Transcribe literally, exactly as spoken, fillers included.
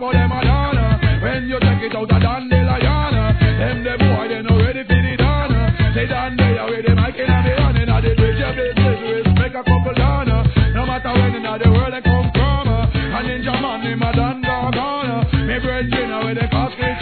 for them a dana. When you take it out of dandelion, them the boy they no ready for the dana. Say dan they are with the mic and they running at the bridge of business. Respect a couple dana. No matter when in the world they come from, and in Germany my dan gone. Me brethren with the cost.